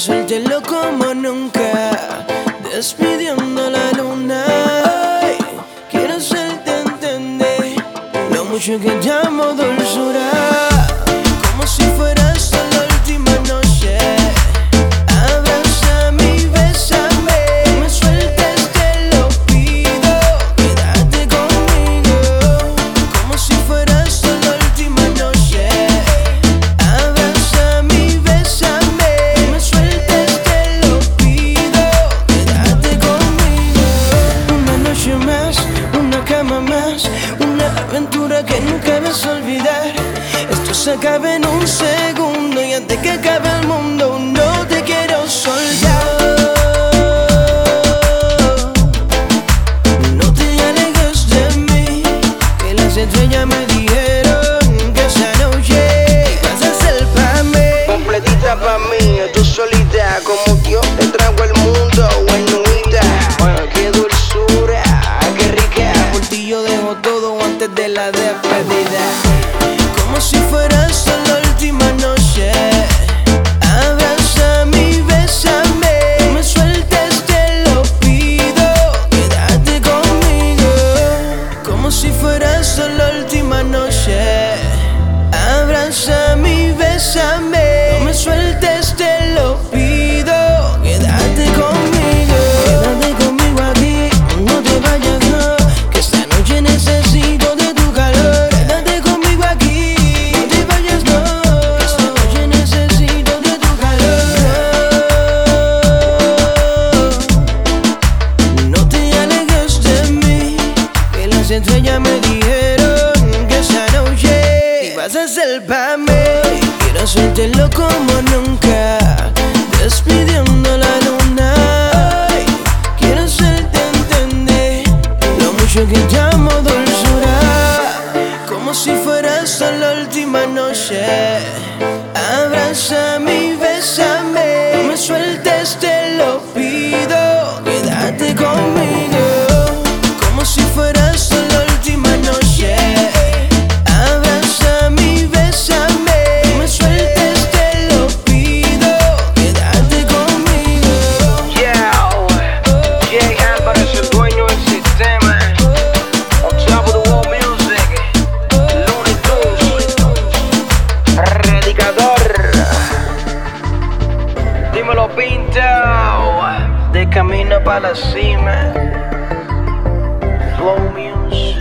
suéltelo como nunca, despidiendo la luna. Ay, quiero hacerte entender lo mucho que te amo, dulzura. Como si fueras la última noche. Abrázame y bésame. No me sueltes, te lo pido. Quédate conmigo. Como si fueras la última noche. Abrázame y bésame. No me sueltes, te lo pido. Quédate conmigo. Una noche más, una cama más, una aventura que nunca vas a olvidar. Esto se acaba en un segundo y antes que acabe el mundo no te quiero soltar. No te alejes de mí, que las estrellas me dijeron que esa noche vas a ser pa' mí. Completita pa' mí, tú solita, como Dios te trajo el mundo, buenita. Qué dulzura, qué rica. Por ti yo dejo todo antes de la despedida. Como si fueras la última noche. Abrázame y bésame. No me sueltes, te lo pido. Quédate conmigo. Como si fueras la última noche. Abrázame y bésame. No me sueltes, te lo pido. Quédate conmigo. Quédate conmigo aquí. No te vayas, no. Que esta noche necesito de tu calor. Quédate conmigo aquí. No te vayas, no. Que esta noche necesito de tu calor. No te alejes de mí, que las estrellas me dijeron que esa noche ibas a ser pa' mí. Quiero hacértelo como nunca, despidiendo la luna. Ay, quiero hacerte entender lo mucho que te amo, dulzura. Como si fueras la última noche. Abrázame y bésame. No me sueltes, te lo pido. Quédate conmigo. Como si fueras la última noche. Abrázame y bésame. No me sueltes, te lo pido. Quédate conmigo. Jay Álvarez, el dueño del sistema. On top of the world music. Looney Tunes. Predicador. Dímelo, Pinto. De camino para la cima. Flow Music.